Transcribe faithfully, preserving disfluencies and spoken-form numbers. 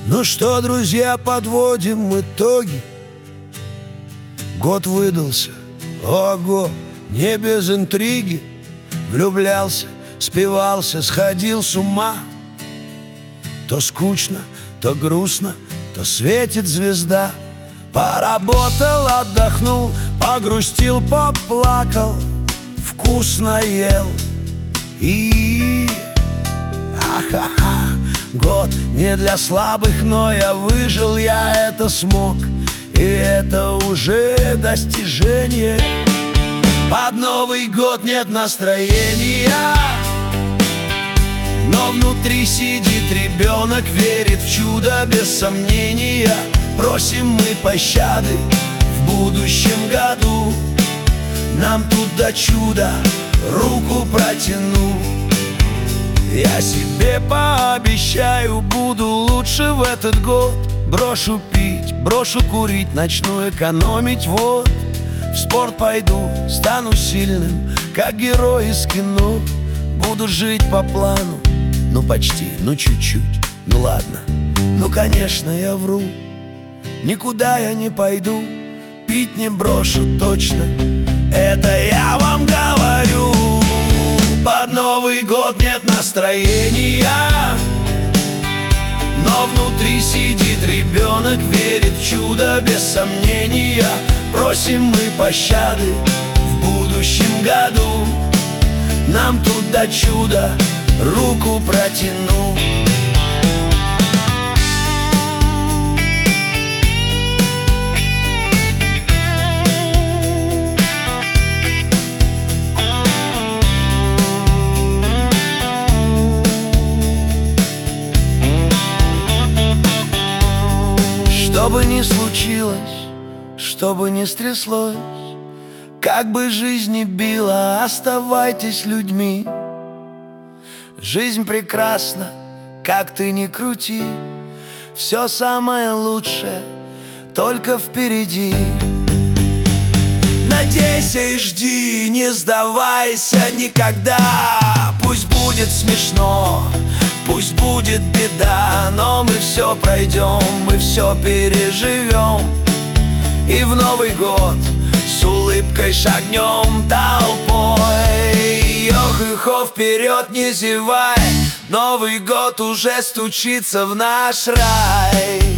Ну что, друзья, подводим итоги. Год выдался, ого, не без интриги. Влюблялся, спивался, сходил с ума. То скучно, то грустно, то светит звезда. Поработал, отдохнул, погрустил, поплакал, вкусно ел и... Ха-ха-ха. Год не для слабых, но я выжил, я это смог, и это уже достижение. Под Новый год нет настроения, но внутри сидит ребенок, верит в чудо без сомнения. Просим мы пощады в будущем году, нам тут до чуда руку протяну. Я себе пообещаю, буду лучше в этот год. Брошу пить, брошу курить, начну экономить, вот. В спорт пойду, стану сильным, как герой из кино. Буду жить по плану, ну почти, ну чуть-чуть, ну ладно. Ну конечно я вру, никуда я не пойду, пить не брошу точно, это я вам говорю. Под Новый год нет настроения, но внутри сидит ребенок, верит в чудо без сомнения. Просим мы пощады в будущем году, нам тут до чуда руку протяну. Что бы ни случилось, что бы ни стряслось, как бы жизнь ни била, оставайтесь людьми. Жизнь прекрасна, как ты ни крути, все самое лучшее только впереди. Надейся и жди, не сдавайся никогда. Пусть будет смешно, пусть будет беда, но мы все пройдем, мы все переживем. И в Новый год с улыбкой шагнем толпой. Йо-хо-хо, вперед, не зевай, Новый год уже стучится в наш рай.